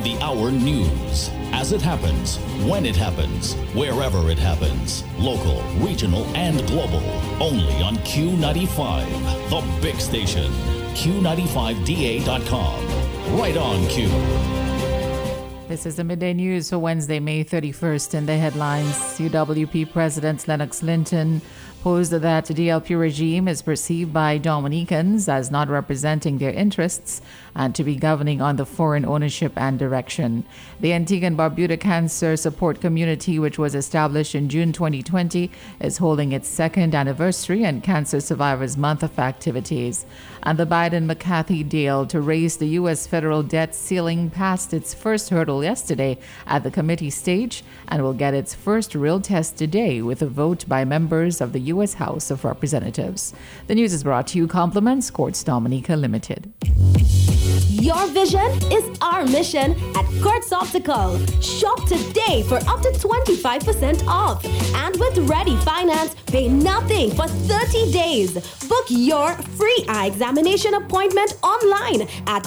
of the hour news. As it happens, when it happens, wherever it happens. Local, regional, and global. Only on Q95, the big station. Q95DA.com. Right on Q. This is the Midday News for Wednesday, May 31st. In the headlines, UWP President Lennox Linton posed that the DLP regime is perceived by Dominicans as not representing their interests and to be governing on the foreign ownership and direction. The Antigua and Barbuda Cancer Support Community, which was established in June 2020, is holding its second anniversary and Cancer Survivors Month of activities. And the Biden-McCarthy deal to raise the U.S. federal debt ceiling passed its first hurdle yesterday at the committee stage and will get its first real test today with a vote by members of the U.S. House of Representatives. The news is brought to you compliments Quartz Dominica Limited. Your vision is our mission at Quartz Optical. Shop today for up to 25% off. And with Ready Finance, pay nothing for 30 days. Book your free eye examination appointment online at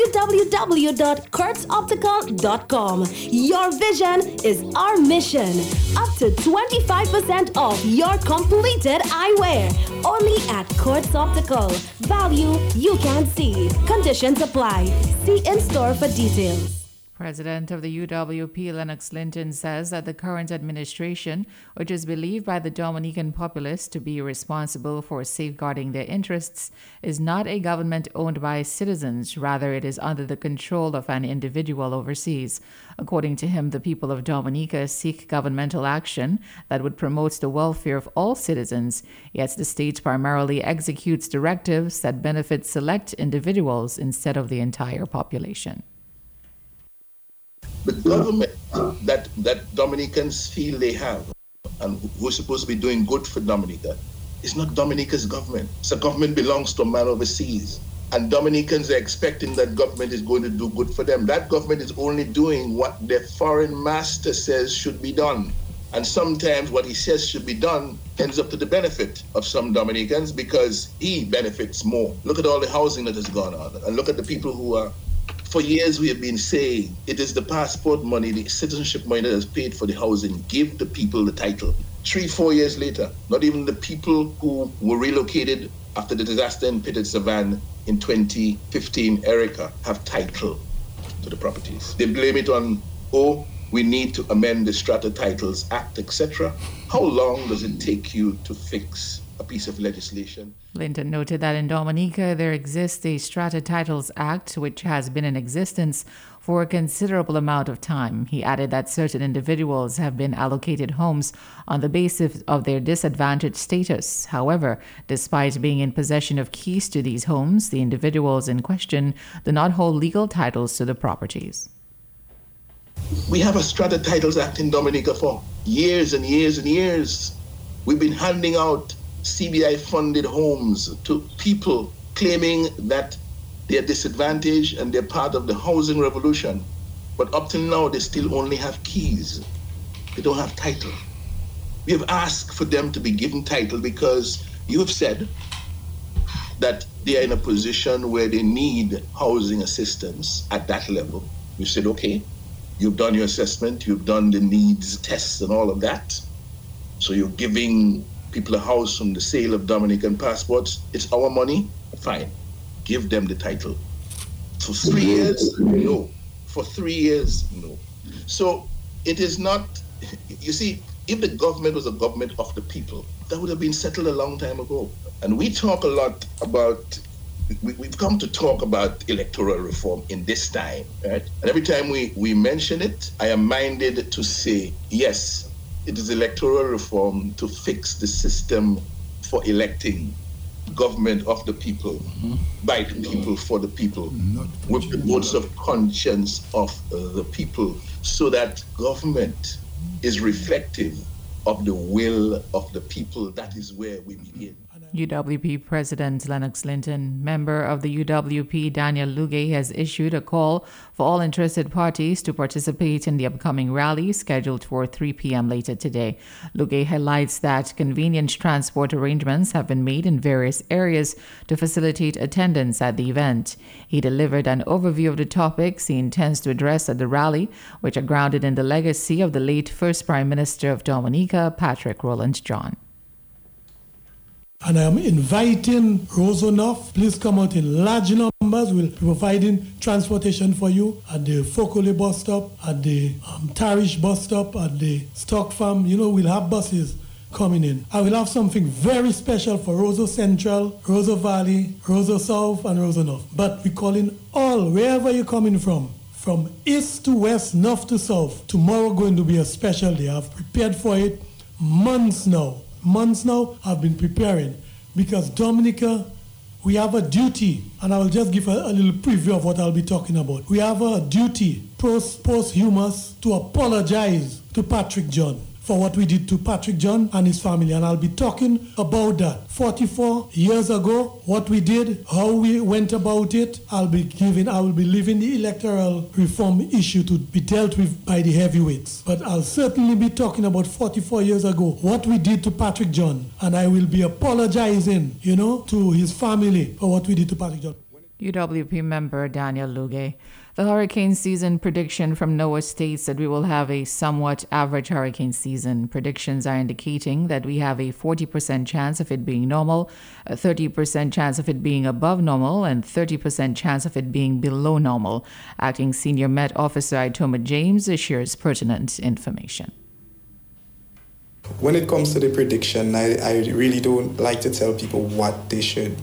www.quartzoptical.com. Your vision is our mission. Up to 25% off your completed eyewear. Only at Quartz Optical. Value you can see. Conditions apply. See in store for details. President of the UWP, Lennox Linton, says that the current administration, which is believed by the Dominican populace to be responsible for safeguarding their interests, is not a government owned by citizens. Rather, it is under the control of an individual overseas. According to him, the people of Dominica seek governmental action that would promote the welfare of all citizens, yet the state primarily executes directives that benefit select individuals instead of the entire population. The government that Dominicans feel they have and who's supposed to be doing good for Dominica is not Dominica's government. So government belongs to a man overseas. And Dominicans are expecting that government is going to do good for them. That government is only doing what their foreign master says should be done. And sometimes what he says should be done ends up to the benefit of some Dominicans because he benefits more. Look at all the housing that has gone on. And look at the people who are. For years, we have been saying it is the passport money, the citizenship money that has paid for the housing. Give the people the title. 3-4 years later, not even the people who were relocated after the disaster in Pitted Savan in 2015, Erica, have title to the properties. They blame it on, we need to amend the Strata Titles Act, etc. How long does it take you to fix a piece of legislation? Linton noted that in Dominica there exists a Strata Titles Act which has been in existence for a considerable amount of time. He added that certain individuals have been allocated homes on the basis of their disadvantaged status. However, despite being in possession of keys to these homes, the individuals in question do not hold legal titles to the properties. We have a Strata Titles Act in Dominica for years and years and years. We've been handing out CBI-funded homes to people claiming that they're disadvantaged and they're part of the housing revolution. But up till now, they still only have keys. They don't have title. We have asked for them to be given title because you have said that they are in a position where they need housing assistance at that level. We said, okay, you've done your assessment, you've done the needs tests and all of that. So you're giving people a house from the sale of Dominican passports. It's our money, fine. Give them the title. For 3 years, no. For 3 years, no. So it is not, you see, if the government was a government of the people, that would have been settled a long time ago. And we talk a lot about, we've come to talk about electoral reform in this time, right? And every time we mention it, I am minded to say, yes, it is electoral reform to fix the system for electing government of the people, by the people, for the people, with the votes of conscience of the people, so that government is reflective of the will of the people. That is where we begin. UWP President Lennox Linton, member of the UWP Daniel Luge, has issued a call for all interested parties to participate in the upcoming rally scheduled for 3 p.m. later today. Luge highlights that convenient transport arrangements have been made in various areas to facilitate attendance at the event. He delivered an overview of the topics he intends to address at the rally, which are grounded in the legacy of the late first Prime Minister of Dominica, Patrick Rowland-John. And I am inviting Rosonoff. Please come out in large numbers. We'll be providing transportation for you at the Fokole bus stop, at the Tarish bus stop, at the Stock Farm. We'll have buses coming in. I will have something very special for Roseau Central, Roseau Valley, Roseau South, and Rosonoff. But we're calling all, wherever you're coming from east to west, north to south. Tomorrow going to be a special day. I've prepared for it months now I've been preparing, because Dominica, we have a duty, and I will just give a little preview of what I'll be talking about. We have a duty posthumous to apologize to Patrick John for what we did to Patrick John and his family, and I'll be talking about that. 44 years ago, what we did, how we went about it. I will be leaving the electoral reform issue to be dealt with by the heavyweights. But I'll certainly be talking about 44 years ago, what we did to Patrick John, and I will be apologizing, to his family for what we did to Patrick John. UWP member Daniel Luge. The hurricane season prediction from NOAA states that we will have a somewhat average hurricane season. Predictions are indicating that we have a 40% chance of it being normal, a 30% chance of it being above normal, and 30% chance of it being below normal. Acting Senior Met Officer Itoma James shares pertinent information. When it comes to the prediction, I really don't like to tell people what they should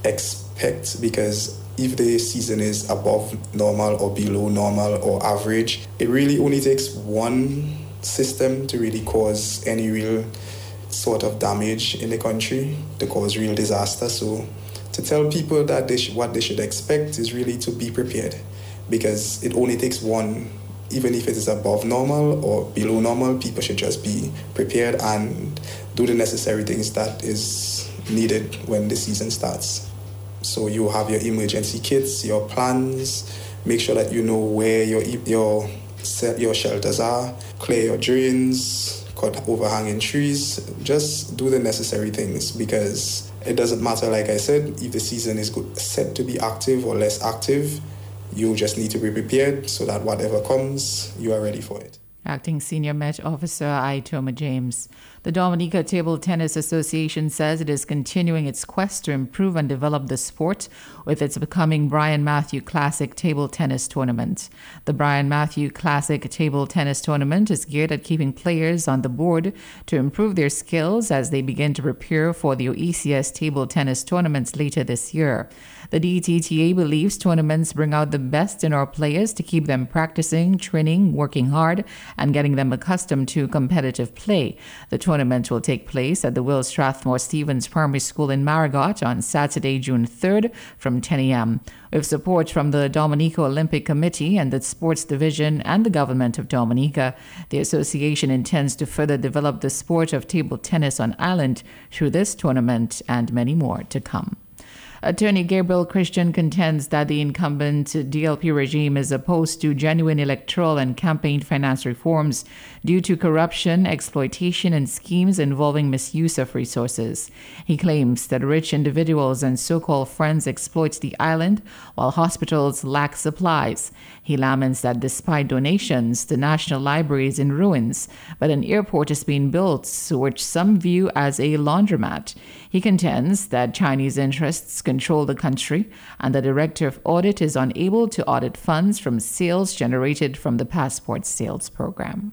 expect, because if the season is above normal or below normal or average, it really only takes one system to really cause any real sort of damage in the country, to cause real disaster. So to tell people that what they should expect is really to be prepared, because it only takes one. Even if it is above normal or below normal, people should just be prepared and do the necessary things that is needed when the season starts. So you have your emergency kits, your plans, make sure that you know where your shelters are, clear your drains, cut overhanging trees. Just do the necessary things, because it doesn't matter, like I said, if the season is set to be active or less active. You just need to be prepared so that whatever comes, you are ready for it. Acting Senior Met Officer Itoma James. The Dominica Table Tennis Association says it is continuing its quest to improve and develop the sport with its upcoming Brian Matthew Classic Table Tennis Tournament. The Brian Matthew Classic Table Tennis Tournament is geared at keeping players on the board to improve their skills as they begin to prepare for the OECS Table Tennis Tournaments later this year. The DTTA believes tournaments bring out the best in our players to keep them practicing, training, working hard, and getting them accustomed to competitive play. The tournament will take place at the Will Strathmore Stevens Primary School in Marigot on Saturday, June 3rd from 10 a.m. With support from the Dominica Olympic Committee and the Sports Division and the Government of Dominica, the association intends to further develop the sport of table tennis on island through this tournament and many more to come. Attorney Gabriel Christian contends that the incumbent DLP regime is opposed to genuine electoral and campaign finance reforms due to corruption, exploitation, and schemes involving misuse of resources. He claims that rich individuals and so-called friends exploit the island while hospitals lack supplies. He laments that despite donations, the National Library is in ruins, but an airport is being built, which some view as a laundromat. He contends that Chinese interests control the country, and the Director of Audit is unable to audit funds from sales generated from the passport sales program.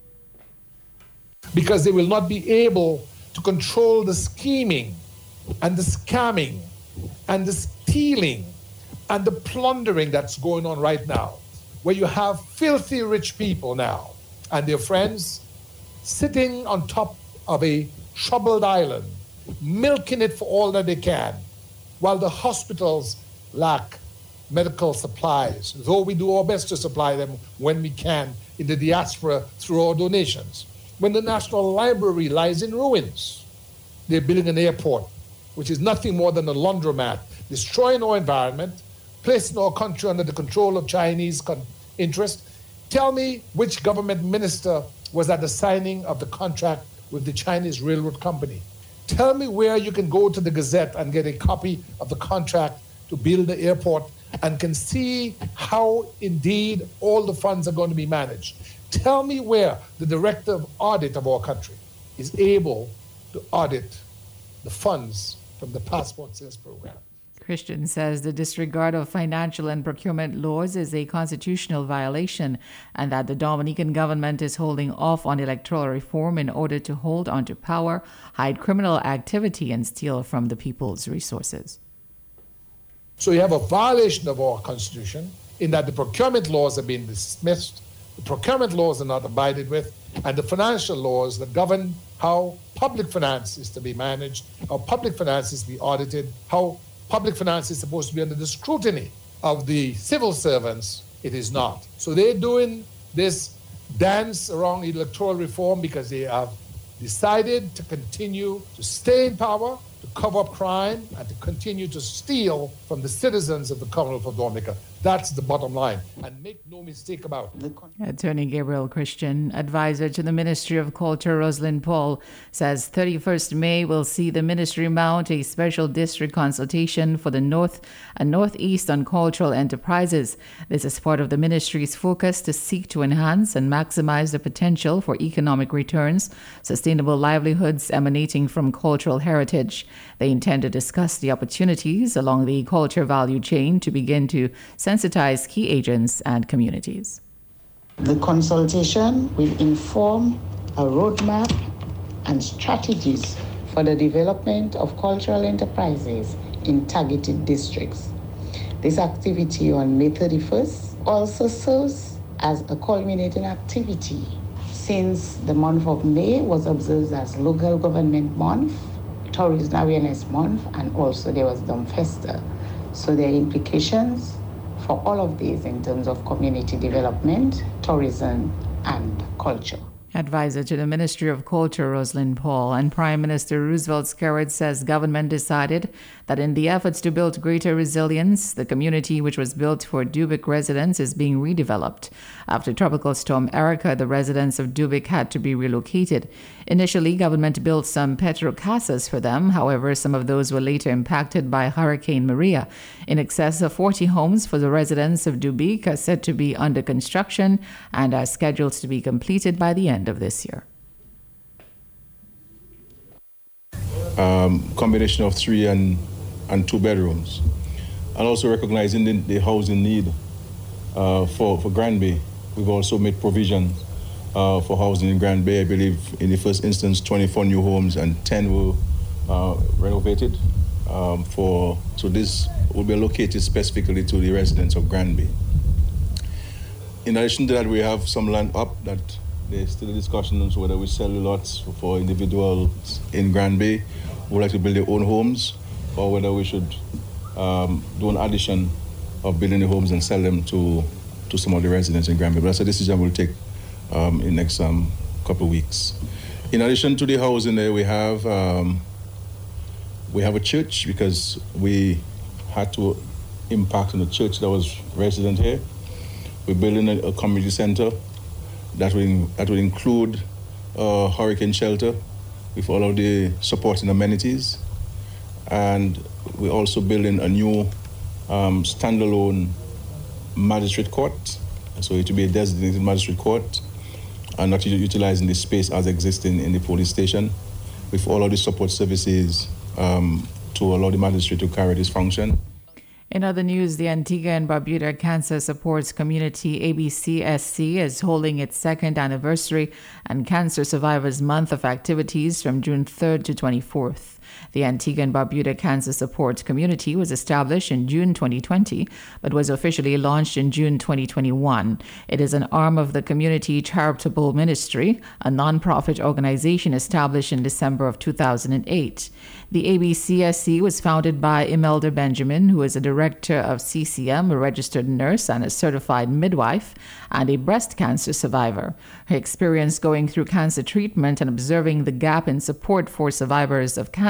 Because they will not be able to control the scheming and the scamming and the stealing and the plundering that's going on right now, where you have filthy rich people now and their friends sitting on top of a troubled island, milking it for all that they can, while the hospitals lack medical supplies, though we do our best to supply them when we can in the diaspora through our donations. When the National Library lies in ruins, they're building an airport which is nothing more than a laundromat, destroying our environment, placing our country under the control of Chinese interest. Tell me which government minister was at the signing of the contract with the Chinese railroad company. Tell me where you can go to the Gazette and get a copy of the contract to build the airport and can see how indeed all the funds are going to be managed. Tell me where the director of audit of our country is able to audit the funds from the passport sales program. Christian says the disregard of financial and procurement laws is a constitutional violation and that the Dominican government is holding off on electoral reform in order to hold onto power, hide criminal activity, and steal from the people's resources. So you have a violation of our constitution in that the procurement laws have been dismissed, the procurement laws are not abided with, and the financial laws that govern how public finance is to be managed, how public finance is to be audited, how public finance is supposed to be under the scrutiny of the civil servants, it is not. So they're doing this dance around electoral reform because they have decided to continue to stay in power, to cover up crime, and to continue to steal from the citizens of the Commonwealth of Dominica. That's the bottom line. And make no mistake about it. Attorney Gabriel Christian, advisor to the Ministry of Culture, Rosalind Paul, says 31st May will see the ministry mount a special district consultation for the North and Northeast on cultural enterprises. This is part of the ministry's focus to seek to enhance and maximize the potential for economic returns, sustainable livelihoods emanating from cultural heritage. They intend to discuss the opportunities along the culture value chain to begin to sensitize key agents and communities. The consultation will inform a roadmap and strategies for the development of cultural enterprises in targeted districts. This activity on May 31st also serves as a culminating activity since the month of May was observed as Local Government Month, Tourism Awareness Month, and also there was Domfesta. So there are implications for all of these in terms of community development, tourism, and culture. Advisor to the Ministry of Culture, Rosalind Paul, and Prime Minister Roosevelt Skerrit says government decided that in the efforts to build greater resilience, the community which was built for Dubic residents is being redeveloped. After Tropical Storm Erica, the residents of Dubic had to be relocated. Initially, government built some Petro Casas for them. However, some of those were later impacted by Hurricane Maria. In excess of 40 homes for the residents of Dubic are said to be under construction and are scheduled to be completed by the end of this year. Combination of 3 and 2 bedrooms, and also recognizing the housing need for Grand Bay. We've also made provision for housing in Grand Bay. I believe in the first instance 24 new homes and 10 were renovated. So this will be allocated specifically to the residents of Grand Bay. In addition to that, we have some land up that there's still a discussion on whether we sell the lots for individuals in Grand Bay who would like to build their own homes, or whether we should do an addition of building the homes and sell them to some of the residents in Grand Bay. But that's a decision we'll take in the next couple of weeks. In addition to the housing there, we have a church because we had to impact on the church that was resident here. We're building a community center that will include a hurricane shelter with all of the supporting amenities. And we're also building a new standalone magistrate court. So it will be a designated magistrate court and not utilizing the space as existing in the police station with all of the support services to allow the magistrate to carry this function. In other news, the Antigua and Barbuda Cancer Supports Community, ABCSC, is holding its second anniversary and Cancer Survivors Month of activities from June 3rd to 24th. The Antigua and Barbuda Cancer Support Community was established in June 2020, but was officially launched in June 2021. It is an arm of the Community Charitable Ministry, a non-profit organization established in December of 2008. The ABCSC was founded by Imelda Benjamin, who is a director of CCM, a registered nurse and a certified midwife, and a breast cancer survivor. Her experience going through cancer treatment and observing the gap in support for survivors of cancer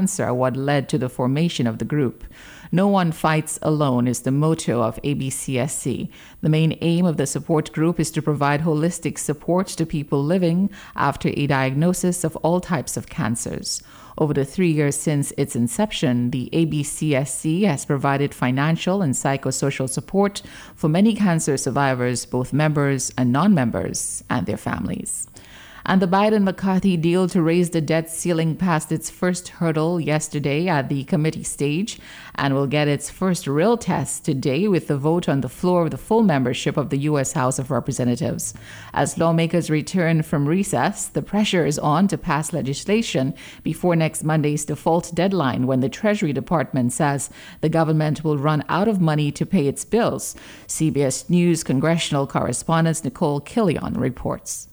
cancer are what led to the formation of the group. No one fights alone is the motto of ABCSC. The main aim of the support group is to provide holistic support to people living after a diagnosis of all types of cancers. Over the 3 years since its inception, the ABCSC has provided financial and psychosocial support for many cancer survivors, both members and non-members, and their families. And the Biden-McCarthy deal to raise the debt ceiling passed its first hurdle yesterday at the committee stage and will get its first real test today with the vote on the floor of the full membership of the U.S. House of Representatives. As lawmakers return from recess, the pressure is on to pass legislation before next Monday's default deadline, when the Treasury Department says the government will run out of money to pay its bills. CBS News congressional correspondent Nicole Killion reports.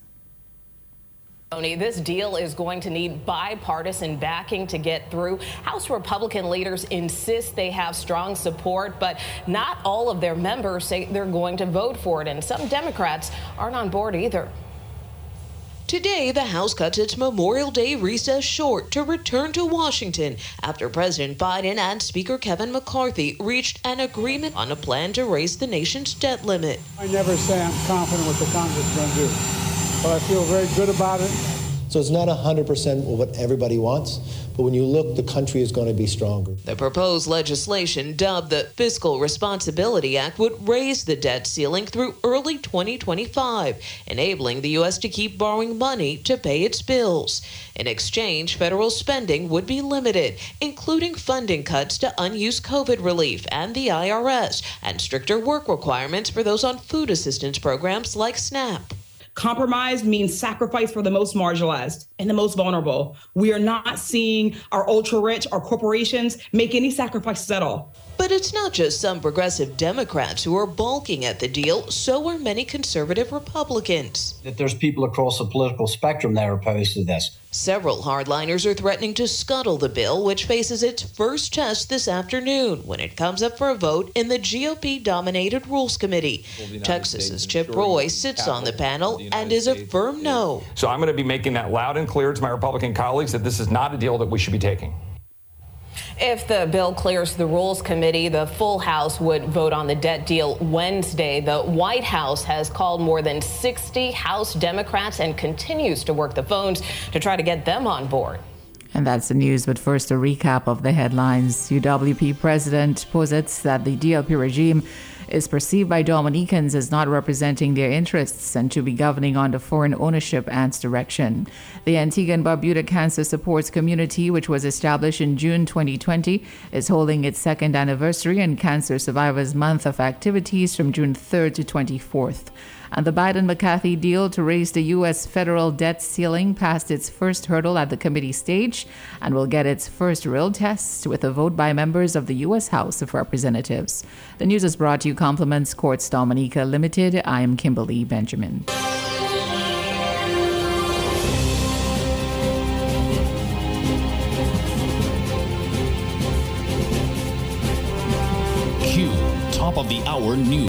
This deal is going to need bipartisan backing to get through. House Republican leaders insist they have strong support, but not all of their members say they're going to vote for it, and some Democrats aren't on board either. Today, the House cuts its Memorial Day recess short to return to Washington after President Biden and Speaker Kevin McCarthy reached an agreement on a plan to raise the nation's debt limit. I never say I'm confident what the Congress is going to do, but I feel very good about it. So it's not 100% what everybody wants, but when you look, the country is going to be stronger. The proposed legislation, dubbed the Fiscal Responsibility Act, would raise the debt ceiling through early 2025, enabling the U.S. to keep borrowing money to pay its bills. In exchange, federal spending would be limited, including funding cuts to unused COVID relief and the IRS, and stricter work requirements for those on food assistance programs like SNAP. Compromise means sacrifice for the most marginalized and the most vulnerable. We are not seeing our ultra-rich, our corporations, make any sacrifices at all. But it's not just some progressive Democrats who are balking at the deal, so are many conservative Republicans. That there's people across the political spectrum that are opposed to this. Several hardliners are threatening to scuttle the bill, which faces its first test this afternoon when it comes up for a vote in the GOP-dominated Rules Committee. Texas's Chip Roy sits on the panel and is a firm no. So I'm going to be making that loud and clear to my Republican colleagues that this is not a deal that we should be taking. If the bill clears the Rules Committee, the full House would vote on the debt deal Wednesday. The White House has called more than 60 House Democrats and continues to work the phones to try to get them on board. And that's the news, but first a recap of the headlines. UWP President posits that the DLP regime is perceived by Dominicans as not representing their interests and to be governing under foreign ownership and direction. The Antigua and Barbuda Cancer Supports Community, which was established in June 2020, is holding its second anniversary and Cancer Survivors Month of activities from June 3rd to 24th. And the Biden-McCarthy deal to raise the U.S. federal debt ceiling passed its first hurdle at the committee stage and will get its first real test with a vote by members of the U.S. House of Representatives. The news is brought to you compliments Courts Dominica Limited. I am Kimberly Benjamin. Q, top of the hour news.